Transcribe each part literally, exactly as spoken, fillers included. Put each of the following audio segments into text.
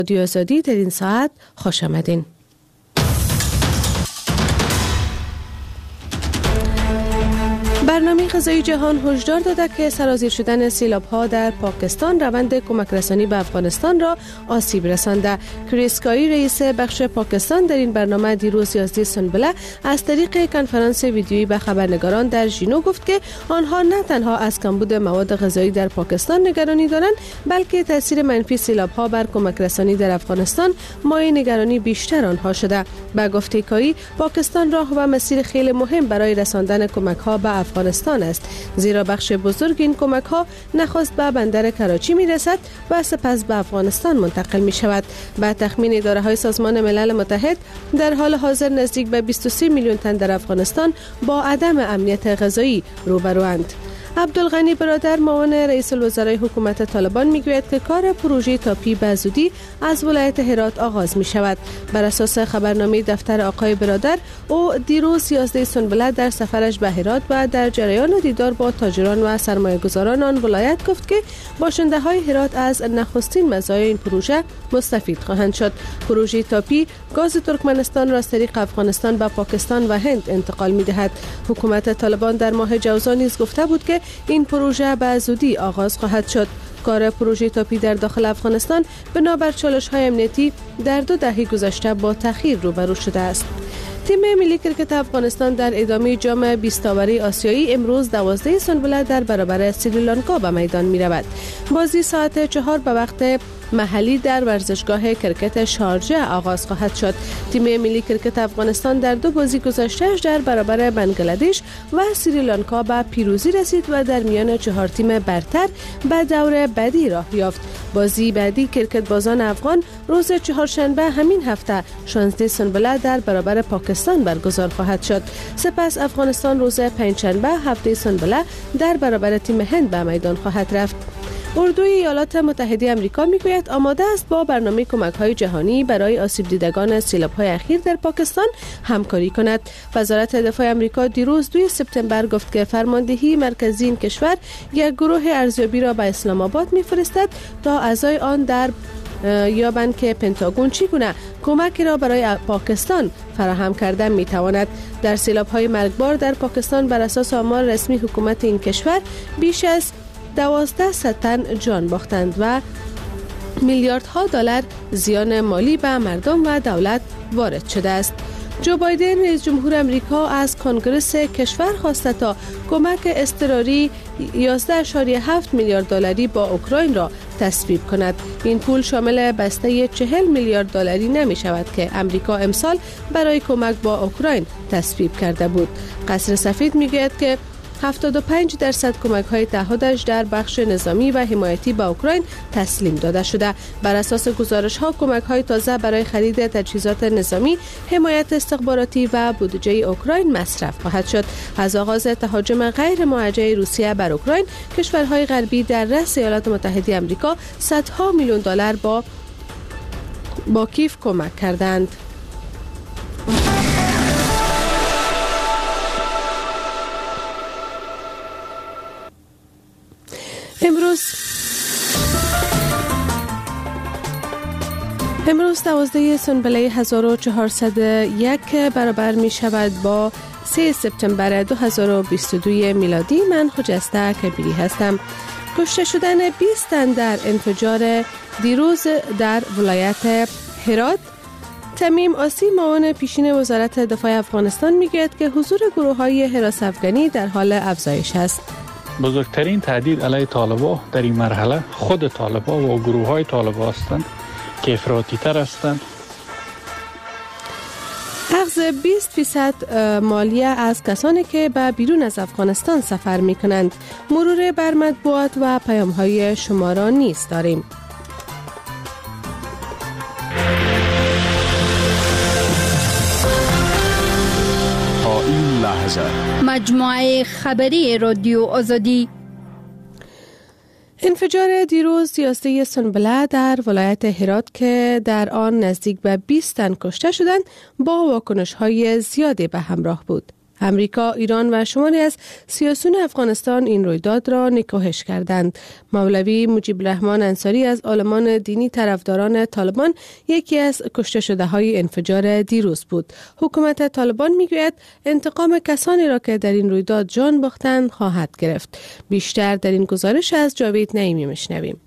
رادیو آزادی در این ساعت خوش آمدین. برنامه غذایی جهان هشدار داده که سرازیر شدن سیلاب‌ها در پاکستان روند کمک رسانی به افغانستان را آسیب رسانده. کریس کایی رئیس بخش پاکستان در این برنامه دیروز یازده سنبله از طریق کنفرانس ویدیویی به خبرنگاران در ژینو گفت که آنها نه تنها از کمبود مواد غذایی در پاکستان نگرانی دارند، بلکه تاثیر منفی سیلاب‌ها بر کمک رسانی در افغانستان مایه نگرانی بیشتر آنها شده. با گفته کایی پاکستان راه و مسیر خیلی مهم برای رساندن کمک‌ها به افغانستان است، زیرا بخش بزرگ این کمک ها نخست به بندر کراچی می رسد و سپس به افغانستان منتقل می شود. به تخمین اداره های سازمان ملل متحد در حال حاضر نزدیک به بیست و سه میلیون تن در افغانستان با عدم امنیت غذایی روبروند. عبدالغنی برادر معاون رئیس الوزرای حکومت طالبان میگوید که کار پروژه تاپی به زودی از ولایت هرات آغاز می شود. بر اساس خبرنامه دفتر آقای برادر، او دیروز یازده سنبله در سفرش به هرات و در جریان دیدار با تاجران و سرمایه‌گذاران آن ولایت گفت که باشنده های هرات از نخستین مزایای این پروژه مستفید خواهند شد. پروژه تاپی گاز ترکمنستان را از طریق افغانستان به پاکستان و هند انتقال می دهد. حکومت طالبان در ماه جوزا نیز گفته بود که این پروژه به زودی آغاز خواهد شد. کار پروژه تاپی در داخل افغانستان بنابر چالش‌های امنیتی در دو دهه گذشته با تأخیر روبرو شده است. تیم ملی کرکت افغانستان در ادامه جام بیست آوری آسیایی امروز دوازده سنبله در برابر سریلانکا به میدان می رود. بازی ساعت چهار به وقت محلی در ورزشگاه کرکت شارجه آغاز خواهد شد. تیم ملی کرکت افغانستان در دو بازی گذشته در برابر بنگلادش و سریلانکا به پیروزی رسید و در میان چهار تیم برتر به دور بعدی راه یافت. بازی بعدی کرکت بازان افغان روز چهارشنبه همین هفته شانزده سنبله در برابر پاکستان برگزار خواهد شد. سپس افغانستان روز پنجشنبه هفده سنبله در برابر تیم هند به میدان خواهد رفت. اردوی ایالات متحده آمریکا میگوید آماده است با برنامه کمک‌های جهانی برای آسیب دیدگان سیلاب‌های اخیر در پاکستان همکاری کند. وزارت دفاع آمریکا دیروز دوم سپتامبر گفت که فرماندهی مرکزی این کشور یک گروه ارزیابی را به اسلام آباد می‌فرستد تا اعضای آن در یابند که پنتاگون چگونه کمکی را برای پاکستان فراهم کرده میتواند. در سیلاب‌های مرگبار در پاکستان بر اساس آمار رسمی حکومت این کشور بیش از دوازده صد تن جان باختند و میلیاردها دلار زیان مالی به مردم و دولت وارد شده است. جو بایدن رئیس جمهور آمریکا از کنگره کشور خواسته تا کمک اضطراری یازده ممیز هفت میلیارد دلاری با اوکراین را تصویب کند. این پول شامل بسته چهل میلیارد دلاری نمی شود که آمریکا امسال برای کمک با اوکراین تصویب کرده بود. قصر سفید می گوید که هفتاد و پنج درصد کمک‌های تعهدش در بخش نظامی و حمایتی به اوکراین تسلیم داده شده. بر اساس گزارش‌ها کمک‌های تازه برای خرید تجهیزات نظامی، حمایت استخباراتی و بودجه اوکراین مصرف خواهد شد. از آغاز تهاجم غیر موجه روسیه بر اوکراین، کشورهای غربی در رأس ایالات متحده آمریکا صدها میلیون دلار با با کیف کمک کردند. امروز امروز دوازده سنبله هزار و چهارصد و یک برابر می شود با سه سپتامبر دو هزار و بیست و دو میلادی. من خجسته کبیری هستم. کشته شدن بیست تن در انفجار دیروز در ولایت هرات. تمیم آسی معاون پیشین وزارت دفاع افغانستان میگوید که حضور گروه‌های حراس افغانی در حال افزایش است. بزرگترین تهدید علیه طالبان در این مرحله خود طالبان و گروه های طالبان هستند که افراطی تر هستند. اخذ بیست فیصد مالیه از کسانی که به بیرون از افغانستان سفر می کنند. مرور بر مطبوعات و پیام های شما را نیز داریم. این لحظه مجموعه خبری رادیو آزادی. انفجار دیروز یازده سنبله در ولایت هرات که در آن نزدیک به بیست تن کشته شدند با واکنش‌های زیادی به همراه بود. امریکا، ایران و شماری از سیاسیون افغانستان این رویداد را نکوهش کردند. مولوی مجیب الرحمن انصاری از عالمان دینی طرفداران طالبان یکی از کشته شده های انفجار دیروز بود. حکومت طالبان میگوید انتقام کسانی را که در این رویداد جان باختند خواهد گرفت. بیشتر در این گزارش از جاوید نعیمی میشنویم.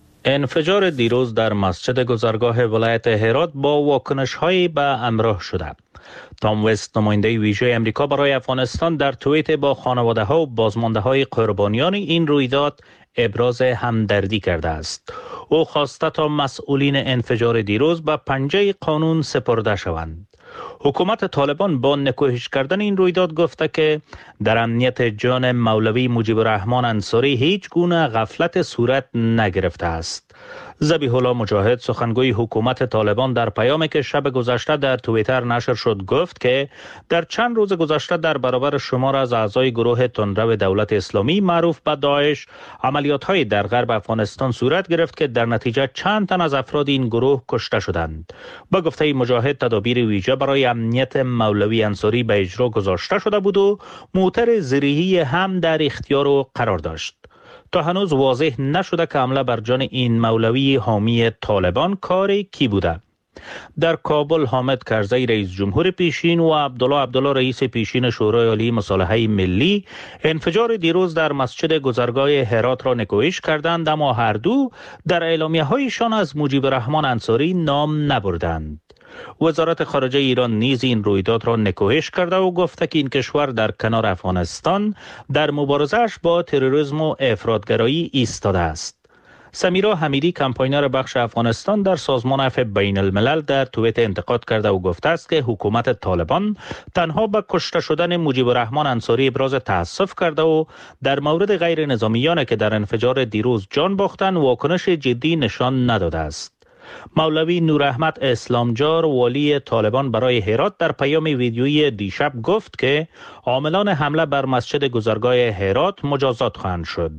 انفجار دیروز در مسجد گذرگاه ولایت هرات با واکنش‌هایی به همراه شده. تام وست، نماینده ویژه امریکا برای افغانستان، در توییت با خانواده‌ها و بازمانده‌های قربانیان این رویداد ابراز همدردی کرده است. او خواسته تا مسئولین انفجار دیروز به پنجه قانون سپرده شوند. حکومت طالبان با نکوهش کردن این رویداد گفته که در امنیت جان مولوی مجیب الرحمن انصاری هیچ گونه غفلت صورت نگرفته است. ذبیح الله مجاهد، سخنگوی حکومت طالبان، در پیامی که شب گذشته در توییتر نشر شد گفت که در چند روز گذشته در برابر شمار از اعضای گروه تندرو دولت اسلامی معروف به داعش عملیات‌های در غرب افغانستان صورت گرفت که در نتیجه چند تن از افراد این گروه کشته شدند. با گفته مجاهد، تدابیر ویژه برای امنیت مولوی انصاری به اجرا گذاشته شده بود و موتر زرهی هم در اختیار او قرار داشت. تا هنوز واضح نشده که حمله بر جان این مولوی حامی طالبان کار کی بوده. در کابل، حامد کرزی رئیس جمهور پیشین و عبدالله عبدالله رئیس پیشین شورای عالی مصالحه ملی انفجار دیروز در مسجد گذرگاه هرات را نکوهش کردند، اما هر دو در اعلامیه‌هایشان از مجیب الرحمن انصاری نام نبردند. وزارت خارجه ایران نیز این رویداد را نکوهش کرده و گفته که این کشور در کنار افغانستان در مبارزه‌اش با تروریسم و افراطگرایی ایستاده است. سمیرا حمیدی، کمپاینر بخش افغانستان در سازمان عفو بین الملل، در توییت انتقاد کرده و گفته است که حکومت طالبان تنها به کشته شدن مجیب الرحمن انصاری ابراز تأسف کرده و در مورد غیر نظامیانی که در انفجار دیروز جان باختند واکنش جدی نشان نداده است. مولوی نور احمد اسلامجار، والی طالبان برای هرات، در پیام ویدیویی دیشب گفت که عاملان حمله بر مسجد گذرگاه هرات مجازات خواهند شد.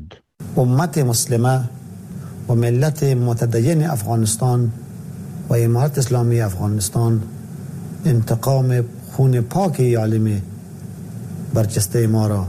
امت مسلمه و ملت متدین افغانستان و امارت اسلامی افغانستان انتقام خون پاک عالم برجسته ما را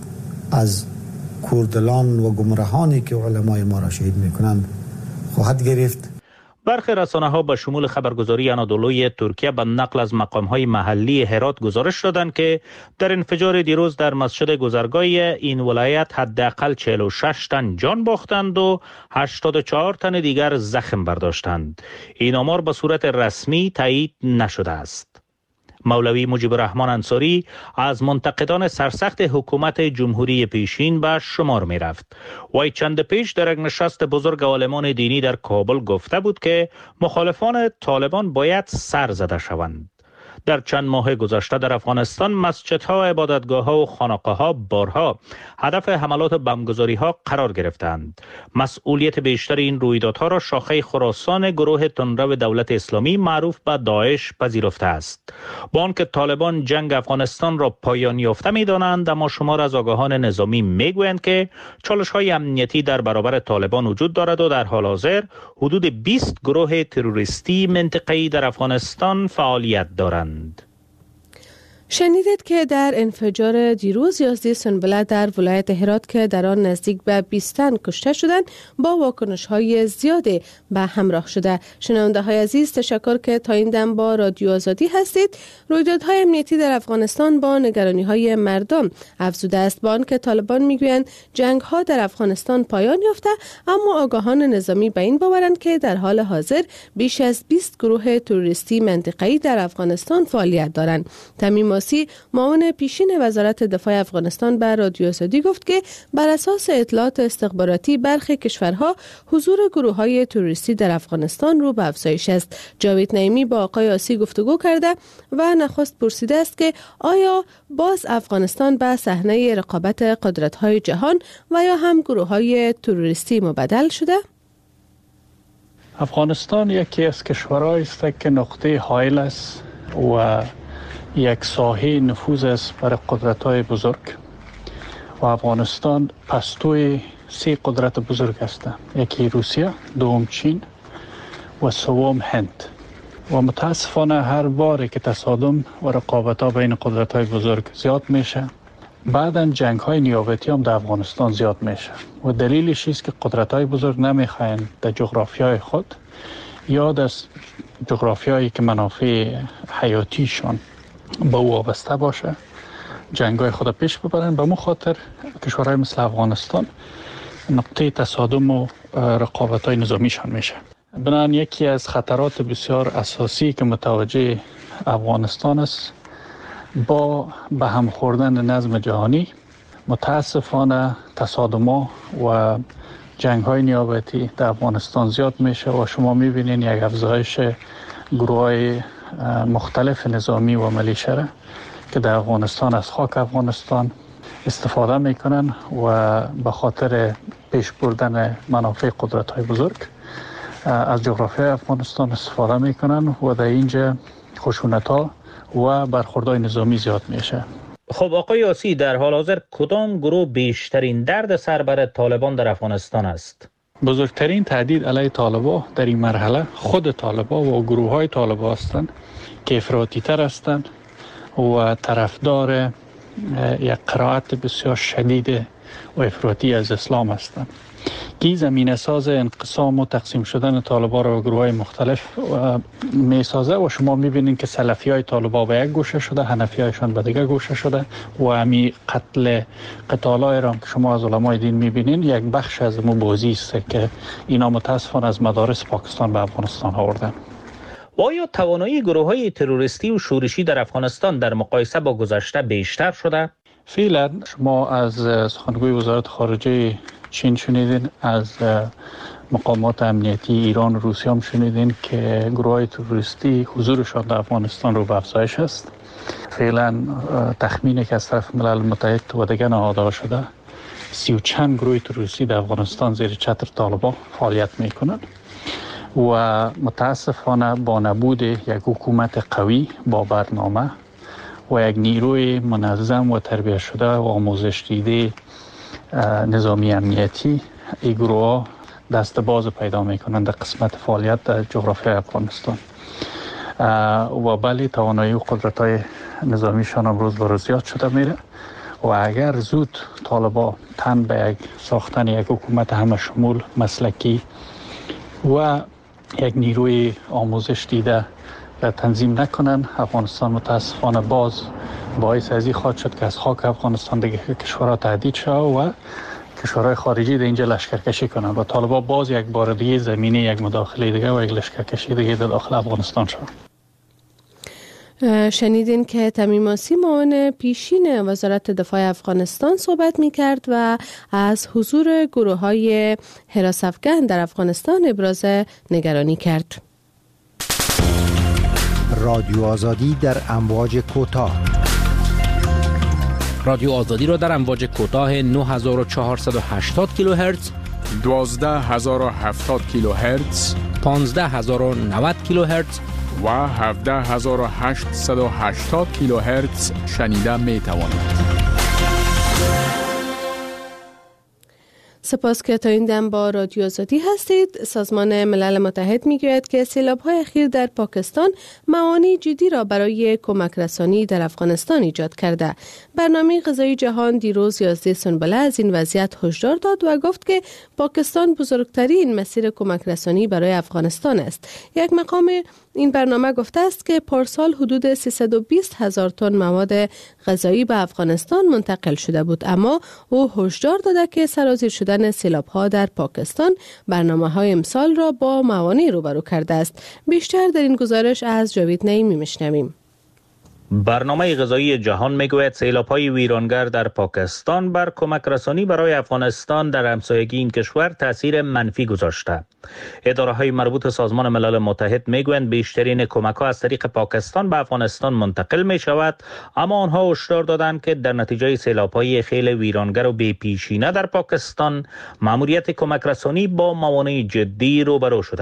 از کوردلان و گمراهانی که علمای ما را شهید میکنند خواهد گرفت. برخی رسانه‌ها به شمول خبرگزاری انادولوی ترکیه به نقل از مقام‌های محلی هرات گزارش دادند که در انفجار دیروز در مسجد گذرگاه این ولایت حداقل چهل و شش تن جان باختند و هشتاد و چهار تن دیگر زخم برداشتند. این آمار به صورت رسمی تایید نشده است. مولوی مجیب الرحمن انصاری از منتقدان سرسخت حکومت جمهوری پیشین به شمار می رفت. وی چند پیش در یک نشست بزرگ عالمان دینی در کابل گفته بود که مخالفان طالبان باید سر زده شوند. در چند ماه گذشته در افغانستان مسجدها، عبادتگاه‌ها و خانقاه‌ها بارها هدف حملات بمبگذاری‌ها قرار گرفتند. مسئولیت بیشتر این رویدادها را شاخه خراسان گروه تندرو دولت اسلامی معروف به داعش پذیرفته است. با آنکه طالبان جنگ افغانستان را پایان یافته می‌دانند، اما شمار از آگاهان نظامی می‌گویند که چالش‌های امنیتی در برابر طالبان وجود دارد و در حال حاضر حدود بیست گروه تروریستی منطقه‌ای در افغانستان فعالیت دارند. شنیدید که در انفجار دیروز یازده سنبله در ولایت هرات که در آن نزدیک به بیست تن کشته شدند با واکنش‌های زیادی به همراه شده. شنونده‌های عزیز، تشکر که تا این دم با رادیو آزادی هستید. رویدادهای امنیتی در افغانستان با نگرانی‌های مردم افزوده است. با آنکه طالبان میگویند جنگ‌ها در افغانستان پایان یافته، اما آگاهان نظامی به این باورند که در حال حاضر بیش از بیست گروه تروریستی منطقه‌ای در افغانستان فعالیت دارند. تمیم معاون پیشین وزارت دفاع افغانستان به رادیو آزادی گفت که بر اساس اطلاعات استخباراتی برخی کشورها حضور گروه‌های تروریستی در افغانستان رو به افزایش است. جاوید نعیمی با آقای آسی گفتگو کرده و نخست پرسیده است که آیا باز افغانستان به صحنه رقابت قدرت‌های جهان و یا هم گروه‌های تروریستی مبدل شده؟ افغانستان یکی از کشورهایی است که نقطه حائل است و یک ساحه نفوذ است برای قدرت‌های بزرگ و افغانستان پستوی سه قدرت بزرگ است. یکی روسیه، دوم چین و سوم هند. و متاسفانه هر باری که تصادم و رقابت ها بین قدرت های بزرگ زیاد میشه، بعداً جنگ های نیابتی هم در افغانستان زیاد میشه و دلیلش است که قدرت های بزرگ نمیخواین در جغرافیای خود یا در جغرافیایی که منافع حیاتیشان به او وابسته باشه جنگ های خود پیش ببرن. به مو خاطر کشورهای مثل افغانستان نقطه تصادم و رقابت های نظامیشان میشه. بنابراین یکی از خطرات بسیار اساسی که متوجه افغانستان است با به هم خوردن نظم جهانی، متاسفانه تصادم‌ها و جنگ‌های نیابتی در افغانستان زیاد میشه و شما می‌بینید یک افزایش گروه‌های مختلف نظامی و ملیشه که در افغانستان از خاک افغانستان استفاده میکنن و به خاطر پیش بردن منافع قدرت‌های بزرگ از جغرافیای افغانستان استفاده میکنن و در اینجا خشونت‌ها و برخوردهای نظامی زیاد میشه. خب آقای یاسی، در حال حاضر کدام گروه بیشترین درد سر بر طالبان در افغانستان است؟ بزرگترین تهدید علیه طالبان در این مرحله خود طالبان و گروه های طالبان هستند که افراطی تر هستند و طرفدار یک قرائت بسیار شدید و افراطی از اسلام هستند که زمینه ساز انقسام و تقسیم شدن طالبان را به گروه های مختلف می سازه و شما می بینید که سلفی های طالبان به یک گوشه شده، حنفی هایشان به دیگر گوشه شده و همی قتل قتال های را که شما از علمای دین می بینید یک بخش از مو بازی است که اینا متاسفانه از مدارس پاکستان به افغانستان آوردن. و آیا توانایی گروه های تروریستی و شورشی در افغانستان در مقایسه با گذشته بیشتر شده؟ فعلا شما از سخنگوی وزارت خارجه چین شنیدین، از مقامات امنیتی ایران و روسیه هم شنیدین که گروه های تروریستی حضورشان در افغانستان رو به افزایش است. فعلا تخمینی که از طرف ملل متحد و دیگر نهادها شده سی و چند گروه تروریستی در افغانستان زیر چتر طالبان فعالیت میکنند و متاسفانه با نبود یک حکومت قوی با برنامه و یک نیروی منظم و تربیت شده و آموزش دیده نظامی امنیتی، این گروه دست باز پیدا میکنند در قسمت فعالیت در جغرافیای افغانستان و بلی توانایی و قدرت های نظامیشان هم روز به روز زیاد شده میره و اگر زود طالبان تن به یک ساختن یک حکومت همه شمول مسلکی و یک نیروی آموزش دیده تنظیم نکنن، افغانستان متاسفانه باز باعث ازی خواهد شد که از خاک افغانستان دیگه کشورها تهدید شد و کشورهای خارجی در اینجا لشکرکشی کنن و طالبان باز یک بار دیگه زمینه یک مداخله دیگه و یک لشکرکشی دیگه در داخل افغانستان شد. شنیدین که تمیم آسی معاون پیشین وزارت دفاع افغانستان صحبت می کرد و از حضور گروه های حراس افغان در افغانستان ابراز نگرانی کرد. رادیو آزادی در امواج کوتاه. رادیو آزادی را در امواج کوتاه نه هزار و چهارصد و هشتاد کیلوهرتز، دوازده هزار و هفتاد کیلوهرتز، پانزده هزار و نود کیلوهرتز و هفده هزار و هشتصد و هشتاد کیلوهرتز شنیده می توانید. سپاس که تا این دم با رادیو آزادی هستید. سازمان ملل متحد میگوید که سیلاب‌های اخیر در پاکستان موانع جدی را برای کمک رسانی در افغانستان ایجاد کرده. برنامه غذایی جهان دیروز یازده سنبله از این وضعیت هشدار داد و گفت که پاکستان بزرگترین مسیر کمک رسانی برای افغانستان است. یک مقام این برنامه گفته است که پارسال حدود سیصد و بیست هزار تن مواد غذایی به افغانستان منتقل شده بود، اما او هشدار داده که سرازیر شدن سیلاب‌ها در پاکستان برنامه‌های امسال را با موانع روبرو کرده است. بیشتر در این گزارش از جاوید نعیمی میشنویم. برنامه غذایی جهان میگوید سیلاب‌های ویرانگر در پاکستان بر کمک رسانی برای افغانستان در همسایگی این کشور تاثیر منفی گذاشته. اداره‌های مربوط سازمان ملل متحد میگویند بیشترین کمک‌ها از طریق پاکستان به افغانستان منتقل می‌شود، اما آنها هشدار دادند که در نتیجه سیلاب‌های خیلی ویرانگر و بی‌پیشینه در پاکستان مأموریت کمک رسانی با موانع جدی روبرو شده.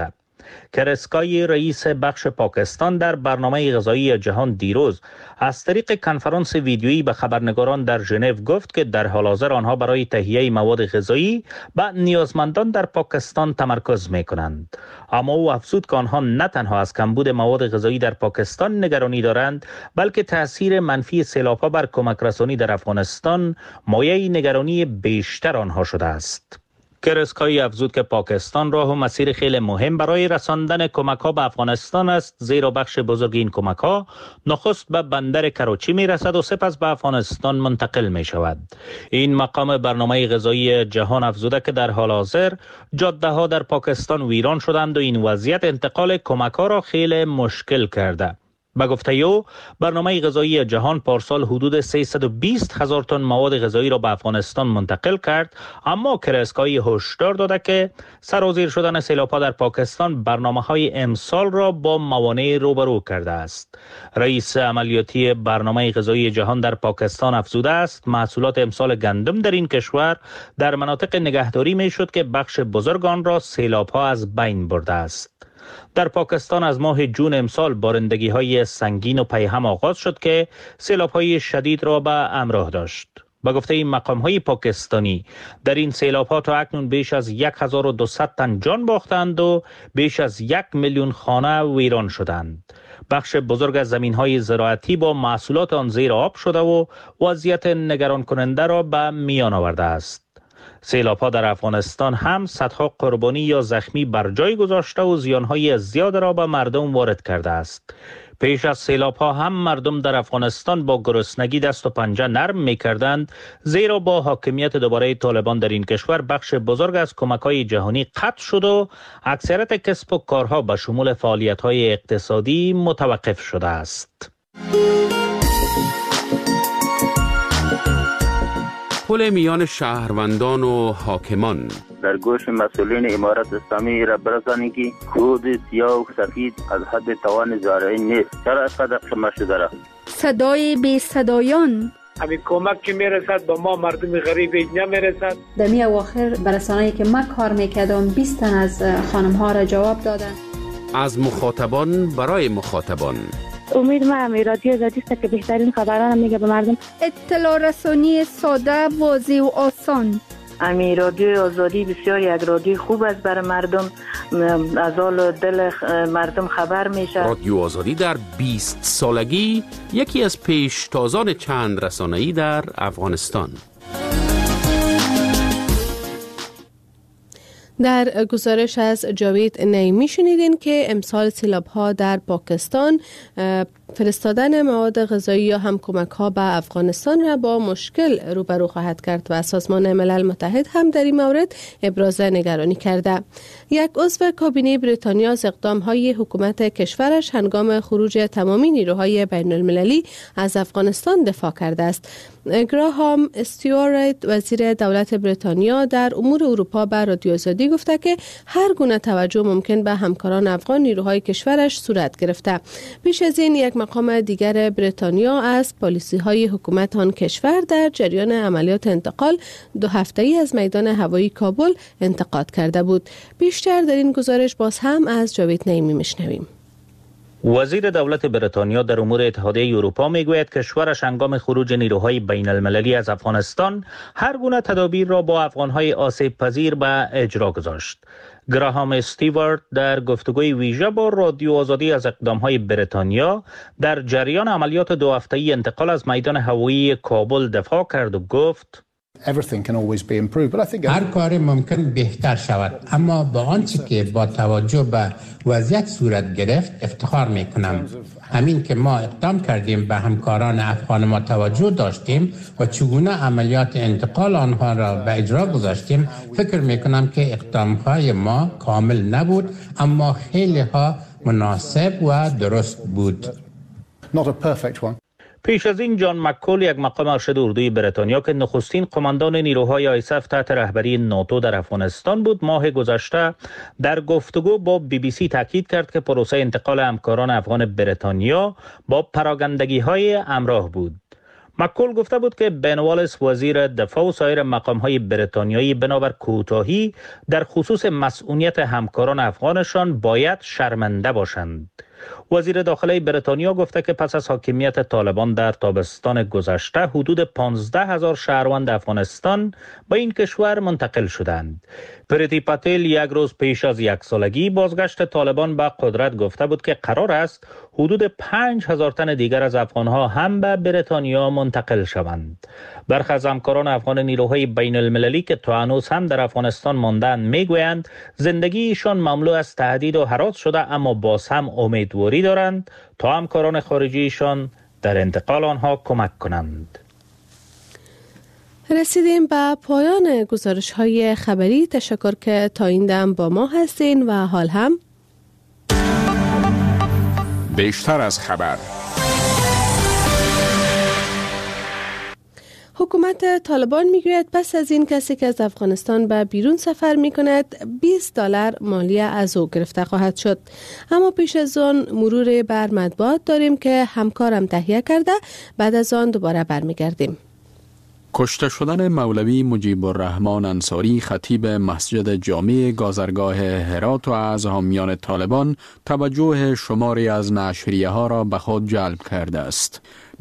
کرسکای رئیس بخش پاکستان در برنامه غذایی جهان دیروز از طریق کنفرانس ویدیویی به خبرنگاران در ژنو گفت که در حال حاضر آنها برای تهیه مواد غذایی به نیازمندان در پاکستان تمرکز می کنند. اما او افزود که آنها نه تنها از کمبود مواد غذایی در پاکستان نگرانی دارند، بلکه تاثیر منفی سیلاب‌ها بر کمک رسانی در افغانستان مایه نگرانی بیشتر آنها شده است. کرسکای افزود که پاکستان راه و مسیر خیلی مهم برای رساندن کمک‌ها به افغانستان است، زیرا بخش بزرگ این کمک‌ها نخست به بندر کراچی می‌رسد و سپس به افغانستان منتقل می‌شود. این مقام برنامه غذایی جهان افزوده که در حال حاضر جاده‌ها در پاکستان ویران شدند و این وضعیت انتقال کمک‌ها را خیلی مشکل کرده. به گفته او، برنامه غذایی جهان پارسال حدود سیصد و بیست هزار تن مواد غذایی را به افغانستان منتقل کرد، اما کرسکای هشدار داده که سرازیر شدن سیلاب‌ها در پاکستان برنامه‌های امسال را با موانع روبرو کرده است. رئیس عملیاتی برنامه غذایی جهان در پاکستان افزوده است محصولات امسال گندم در این کشور در مناطق نگهداری می‌شد که بخش بزرگ آن را سیلاب‌ها از بین برده است. در پاکستان از ماه جون امسال بارندگی‌های سنگین و پیهم آغاز شد که سیلاب‌های شدید را به همراه داشت. به گفته این مقام‌های پاکستانی، در این سیلاب‌ها تا اکنون بیش از هزار و دویست تن جان باختند و بیش از یک میلیون خانه ویران شدند. بخش بزرگ از زمین‌های زراعتی با محصولات آن زیر آب شده و وضعیت نگران کننده را به میان آورده است. سیلاب‌ها در افغانستان هم صدها قربانی یا زخمی بر جای گذاشته و زیان‌های زیاد را به مردم وارد کرده است. پیش از سیلاب‌ها هم مردم در افغانستان با گرسنگی دست و پنجه نرم می‌کردند، زیرا با حاکمیت دوباره طالبان در این کشور بخش بزرگ از کمک‌های جهانی قطع شد و اکثریت کسب و کارها به شمول فعالیت‌های اقتصادی متوقف شده است. پل میان شهروندان و حاکمان در گوش مسئولین امارت اسلامی را برسانید که کود سیاه و سفید از حد توان زارعین نیست. چرا اینقدر شما شده را؟ صدای بی صدایان، همین کمک که میرسد با ما مردم غریب نمیرسد. در می اواخر برسانه‌ای که من کار میکردم بیست تن از خانم ها را جواب دادن. از مخاطبان برای مخاطبان. امید ما امی رادیو آزادی است که بهترین خبران میگه به مردم. اطلاع رسانی ساده، واضح و آسان. امی رادیو آزادی بسیار یک رادیو خوب است برای مردم، از حال دل مردم خبر میشه. رادیو آزادی در بیست سالگی یکی از پیشتازان چند رسانه‌ای در افغانستان. در گزارش از جاوید نعیمی شنیدین که امسال سیلاب‌ها در پاکستان فرستادن مواد غذایی یا هم کمک‌ها به افغانستان را با مشکل روبرو خواهد کرد و سازمان ملل متحد هم در این مورد ابراز نگرانی کرده. یک عضو کابینه بریتانیا از اقدام‌های حکومت کشورش هنگام خروج تمامی نیروهای بین‌المللی از افغانستان دفاع کرده است. گراهام استیوارت وزیر دولت بریتانیا در امور اروپا به رادیو آزادی گفته که هر گونه توجه ممکن به همکاران افغان نیروهای کشورش صورت گرفته. پیش از این یک مقام دیگر بریتانیا از پالیسی‌های حکومت آن کشور در جریان عملیات انتقال دو هفته‌ای از میدان هوایی کابل انتقاد کرده بود. بیشتر در این گزارش باز هم از جاوید نعیمی میشنویم. وزیر دولت بریتانیا در امور اتحادیه اروپا میگوید کشورش هنگام خروج نیروهای بین المللی از افغانستان هر گونه تدابیر را با افغانهای آسیب پذیر به اجرا گذاشت. گراهام استیوارت در گفتگوی ویژه با رادیو آزادی از اقدامهای بریتانیا در جریان عملیات دو هفته‌ای انتقال از میدان هوایی کابل دفاع کرد و گفت هر کاری ممکن بهتر شود، اما با آنچه که با توجه به وضعیت صورت گرفت افتخار می کنم. همین که ما اقدام کردیم به همکاران افغان ما توجه داشتیم و چگونه عملیات انتقال آنها را به اجرا گذاشتیم، فکر می کنم که اقدامهای ما کامل نبود اما خیلی ها مناسب و درست بود. Not a perfect one. پیش از این جان مککول، یک مقام ارشد اردوی بریتانیا که نخستین قماندان نیروهای آیسف تحت رهبری ناتو در افغانستان بود، ماه گذشته در گفتگو با بی بی سی تاکید کرد که پروسه انتقال همکاران افغان بریتانیا با پراگندگی‌های همراه بود. مکول گفته بود که بن والیس وزیر دفاع و سایر مقام‌های بریتانیایی بنابر کوتاهی در خصوص مسئولیت همکاران افغانشان باید شرمنده باشند. وزیر داخلی بریتانیا گفته که پس از حاکمیت طالبان در تابستان گذشته حدود پانزده هزار شهروند افغانستان به این کشور منتقل شدند. پریتی پاتیل یک روز پیش از یک سالگی بازگشت طالبان به قدرت گفته بود که قرار است حدود پنج هزار تن دیگر از افغانها هم به بریتانیا منتقل شوند. برخی از همکاران افغان نیروهای بین المللی که تا هنوز هم در افغانستان ماندند میگویند زندگیشان مملو از تهدید و هراس شده، اما باز هم امیدواری دارند تا همکاران خارجیشان در انتقال آنها کمک کنند. رسیدیم به پایان گزارش های خبری. تشکر که تا این دم با ما هستین و حال هم بیشتر از خبر. حکومت طالبان میگوید پس از این کسی که از افغانستان به بیرون سفر می کند بیست دلار مالیه از او گرفته خواهد شد. اما پیش از آن مرور بر مطبوعات داریم که همکارم تهیه کرده، بعد از آن دوباره برمیگردیم. کشته شدن مولوی مجیب الرحمن انصاری خطیب مسجد جامع گازرگاه هرات و از حامیان طالبان توجه شماری از نشریه ها را به خود جلب کرده است.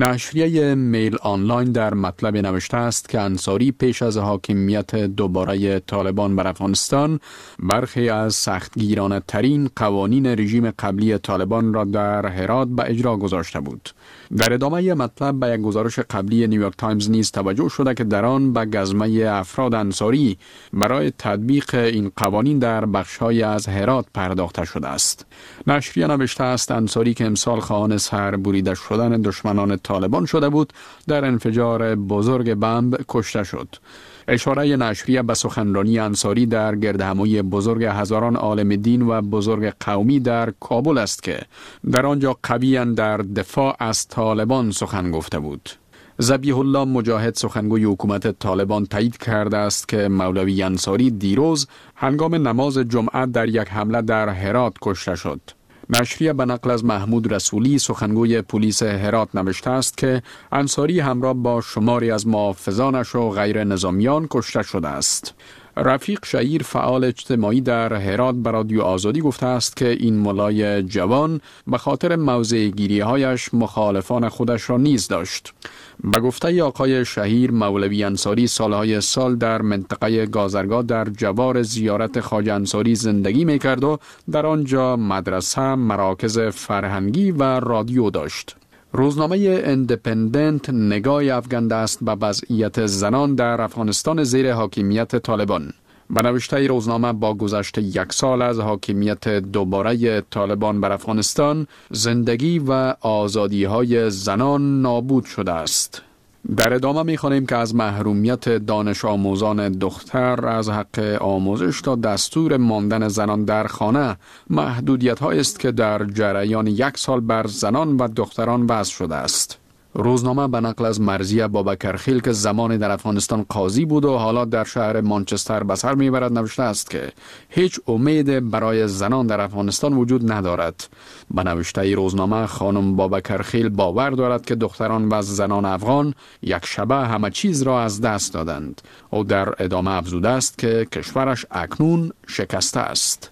نشریه میل آنلاین در مطلب نوشته است که انصاری پیش از حاکمیت دوباره طالبان بر افغانستان برخی از سختگیرانه ترین قوانین رژیم قبلی طالبان را در هرات به اجرا گذاشته بود. در ادامه مطلب به یک گزارش قبلی نیویورک تایمز نیز توجه شده که در آن به گزمه افراد انصاری برای تطبیق این قوانین در بخش‌های از هرات پرداخته شده است. نشریه نوشته است انصاری که امسال خواهان سر بریده شدن دشمنان طالبان شده بود در انفجار بزرگ بمب کشته شد. اشاره نشریه به سخنرانی انصاری در گردهمایی بزرگ هزاران عالم دین و بزرگ قومی در کابل است که در آنجا قویاً در دفاع از طالبان سخن گفته بود. ذبیح الله مجاهد سخنگوی حکومت طالبان تایید کرده است که مولوی انصاری دیروز هنگام نماز جمعه در یک حمله در هرات کشته شد. نشریه به نقل از محمود رسولی سخنگوی پلیس هرات نوشته است که انصاری همراه با شماری از محافظانش و غیر نظامیان کشته شده است. رفیق شهیر فعال اجتماعی در هرات به رادیو آزادی گفته است که این ملای جوان به خاطر موضع گیری هایش مخالفان خودش را نیز داشت. به گفته آقای شهیر مولوی انصاری سالهای سال در منطقه گازرگاه در جوار زیارت خواجه انصاری زندگی میکرد و در آنجا مدرسه، مراکز فرهنگی و رادیو داشت. روزنامه اندپندنت نگاهی افکنده است به وضعیت زنان در افغانستان زیر حاکمیت طالبان. به نوشته روزنامه با گذشت یک سال از حاکمیت دوباره طالبان بر افغانستان زندگی و آزادی های زنان نابود شده است. در ادامه می‌خوانیم که از محرومیت دانش آموزان دختر از حق آموزش تا دستور ماندن زنان در خانه محدودیت های است که در جریان یک سال بر زنان و دختران وضع شده است. روزنامه به نقل از مرضیه بابکرخیل که زمانی در افغانستان قاضی بود و حالا در شهر مانچستر به سر میبرد نوشته است که هیچ امید برای زنان در افغانستان وجود ندارد. به نوشته روزنامه خانم بابکرخیل باور دارد که دختران و زنان افغان یک شبه همه چیز را از دست دادند. او در ادامه افزوده است که کشورش اکنون شکسته است.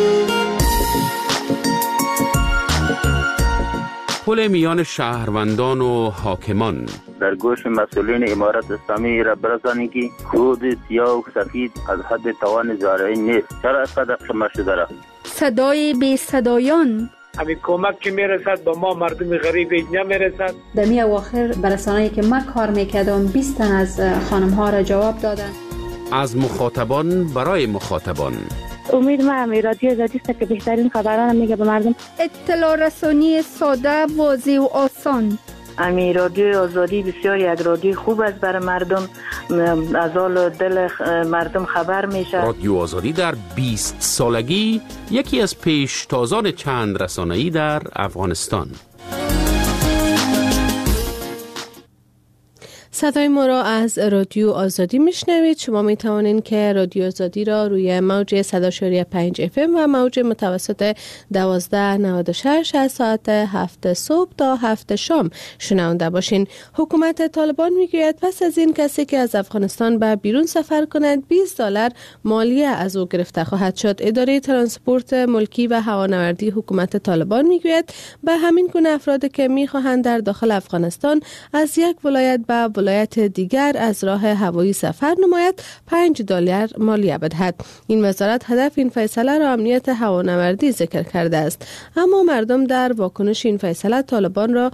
پل میان شهروندان و حاکمان در گوش مسئولین امارت اسلامی را برسانید که کود سیاه و سفید از حد توان زارعی نیست. چرا اینقدر شما شده را؟ صدای بی صدایان همین کمک که میرسد با ما مردم غریب نمیرسد. در می اواخر برسانه‌ای که من کار میکردم بیست تن از خانم ها را جواب دادن. از مخاطبان برای مخاطبان امید ما همی رادیو آزادی است که بهترین خبران میگه به مردم. اطلاع رسانی ساده، واضح و آسان. امی رادیو آزادی بسیار یک رادیو خوب است برای مردم، از حال دل مردم خبر میشه. رادیو آزادی در بیست سالگی یکی از پیشتازان چند رسانه‌ای در افغانستان. صدای ما را از رادیو آزادی میشنوید. شما می توانید که رادیو آزادی را روی موج صد و شش و پنج اف ام و موج متوسط دوازده نود و شش از ساعت هفت صبح تا هفت شام شنونده باشین. حکومت طالبان میگوید پس از این کسی که از افغانستان به بیرون سفر کند بیست دلار مالیه از او گرفته خواهد شد. اداره ترانسپورت ملکی و هوانوردی حکومت طالبان میگوید به همین گونه افرادی که میخواهند در داخل افغانستان از یک ولایت به ولایت دیگر از راه هوایی سفر نماید پنج دلار مالیه بدهد. این وزارت هدف این فیصله را امنیت هوانوردی ذکر کرده است، اما مردم در واکنش این فیصله طالبان را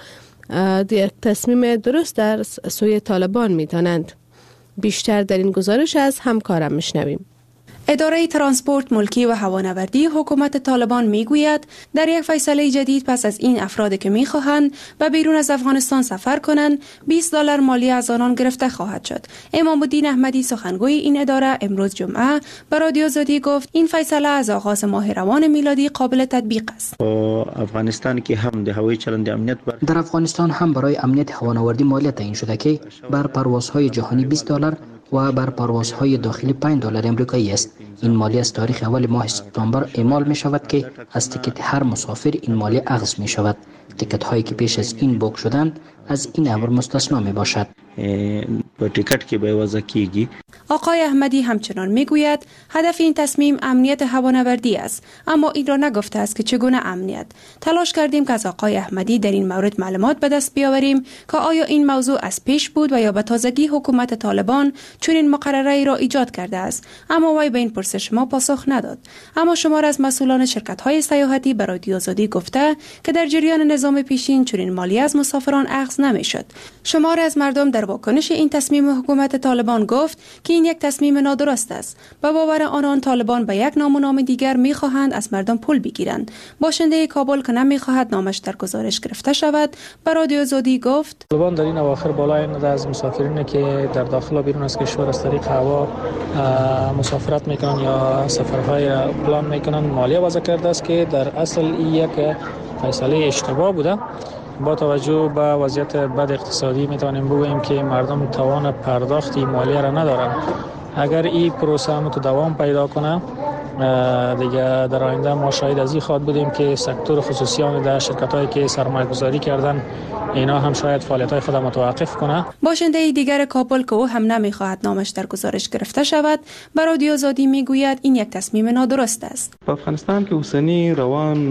یک تصمیم درست در سوی طالبان می‌دانند. بیشتر در این گزارش از همکارم میشنویم. اداره ترانسپورت ملکی و هوانوردی حکومت طالبان میگوید در یک فیصله جدید پس از این افرادی که میخواهند به بیرون از افغانستان سفر کنند بیست دلار مالیه از آنان گرفته خواهد شد. امام الدین احمدی سخنگوی این اداره امروز جمعه به رادیو آزادی گفت این فیصله از آغاز ماه روان میلادی قابل تطبیق است. افغانستان که هم ده هوایی چلند امنیت بر... در افغانستان هم برای امنیت هوانوردی مالیه تعیین شده که بر پروازهای جهانی بیست دلار و بر پروازهای داخلی پنج دلار آمریکایی است. این مالیه از تاریخ اول ماه سپتامبر اعمال می شود که از تیکت هر مسافر این مالیه اخذ می شود. تیکت هایی که پیش از این بوک شدند از این امر مستثنا می باشد. با تیکت که به وضع کیگی. آقای احمدی همچنان میگوید هدف این تصمیم امنیت هوانوردی است، اما این را نگفته است که چگونه امنیت. تلاش کردیم که از آقای احمدی در این مورد معلومات به دست بیاوریم که آیا این موضوع از پیش بود و یا به تازگی حکومت طالبان چنین مقرره را ایجاد کرده است، اما وی به این پرسش ما پاسخ نداد. اما شمار از مسئولان شرکت‌های سیاحتی به رادیو آزادی گفته که در جریان نظام پیشین چنین مالیه از مسافران اخذ نمی‌شد. شمار از مردم در واکنش این تصمیم حکومت طالبان گفت که این یک تصمیم نادرست است. به باور آنان طالبان به یک نام و نام دیگر می‌خواهند از مردم پول بگیرند. باشنده کابل که نمی‌خواهد نامش در گزارش گرفته شود به رادیو آزادی گفت طالبان در این اواخر بالای نده از مسافرینی که در داخل و بیرون از کشور از طریق هوا مسافرت میکنن یا سفرهای پلان میکنن مالیه وضع کرده است که در اصل این یک فیصله اشتباه بوده. با توجه به وضعیت بد اقتصادی میتوانیم بگوییم که مردم توان پرداخت مالیه را ندارند. اگر این پروسه هم تو دوام پیدا کنه دیگه در آینده ما شاهد از این خواهد بودیم که سکتور خصوصیان در شرکت‌هایی که سرمایه گذاری کردن اینا هم شاید فعالیت‌های خود متوقف کنه. باشنده دیگر کابل که او هم نمیخواهد نامش در گزارش گرفته شود به رادیو آزادی میگوید این یک تصمیم نادرست است. په افغانستان کې اوسنی روان